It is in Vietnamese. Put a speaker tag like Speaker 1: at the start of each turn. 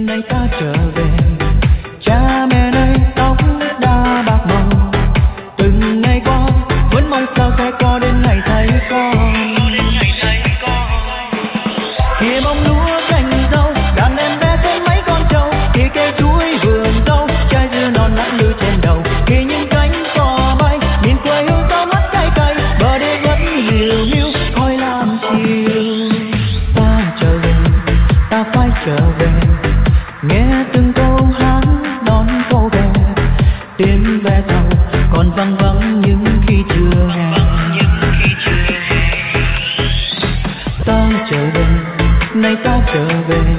Speaker 1: nay ta trở về. Cha mẹ nay tóc đã bạc màu, từng ngày qua vẫn mong sao sẽ có đến ngày thấy con. Kia bông lúa cành dâu, đàn em bé thêm mấy con trâu, kia cây chuối vườn dâu, trái dưa non nắng lưu trên đầu. Kia những cánh cò bay, nhìn quê hương tao mắt cay cay, bờ đê vẫn liều nhiêu khói lam chiều. Ta trở về, ta phải trở về, nghe từng câu hát đón câu về, tiếng ve tàu còn vang vắng những khi chưa hè. Ta trở về, nay ta trở về,